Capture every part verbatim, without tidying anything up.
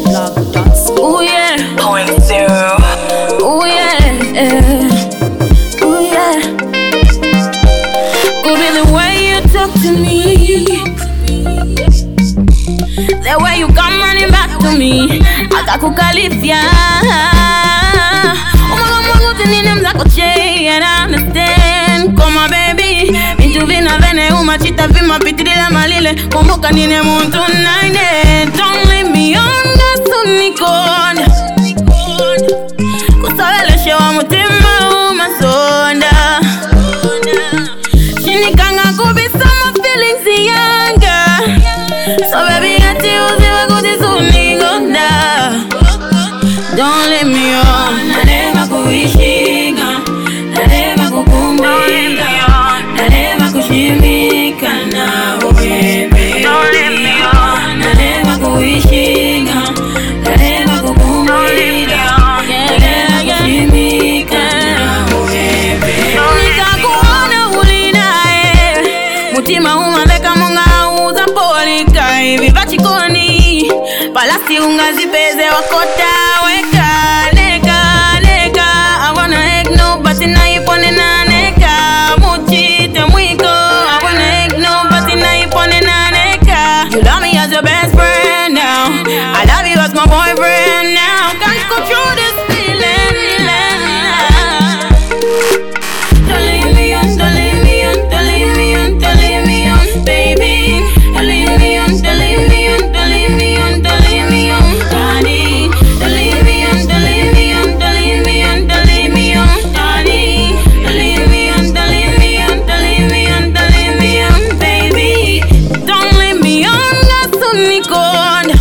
blog dot c. Ooh yeah, Point zero. ooh yeah, ooh yeah. Could be the way you talk to me, the way you come running back to me. Akakukalifia umaga mwangu tinine mzako che, and I understand. Koma baby, bintu vina vene umachita vima pitirila malile. Kumbuka nine muntu naine. Don't leave me on gasunikonda, kusaweleshe wa mutima umasonda. Shinikanga kubisa my feelings yanga. So baby ati uziwe kutisuningonda. Don't let me on. Nalema kuishinga, nalema kukumbika, nalema kushimika nawe baby. Don't let me on. Nalema kuishinga, nalema kukumbika, nalema kushimika nawe baby. Nikakuona ulinae, mutima umaveka monga uza polika. Hivi vachikoni, palasi ungazipeze wakota weka. Neka, neka, I wanna egg nobody na ipone na neka. Muchite mwiko, I wanna egg nobody na ipone na neka. You love me as your best friend now, I love you as my boyfriend now. Can't control this feeling. Don't leave me on, don't leave me on, don't leave me on, don't leave me on, baby. Don't leave me on, don't leave me on, don't leave me on, don't leave me on, honey. Don't leave me on, don't leave me on, don't leave me on, don't leave me on, honey. Don't leave me on, don't leave me on, don't leave me on, don't leave me on, baby. Don't leave me on, gasunikonda,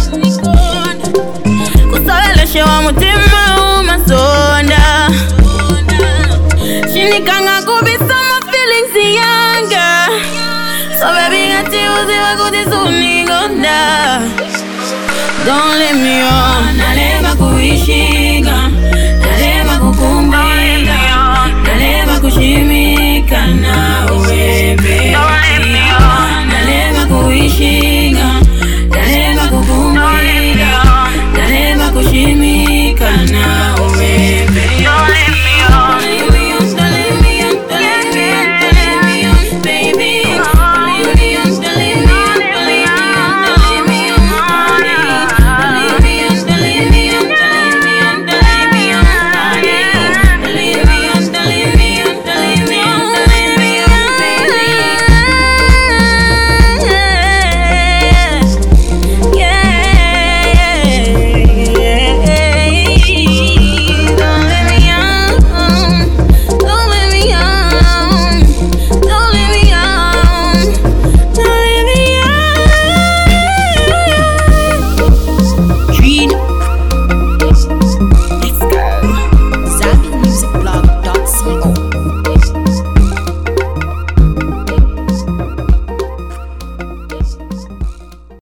kusaweleshe wa mutima umasonda. Shinikanga kubisa my feelings yanga. So baby ati uziwe kutisuningonda. Don't let me on. Nalema kuishinga, nalema kukumbika, nalema kushimika nawe baby. Don't let me on. Nalema kuishinga.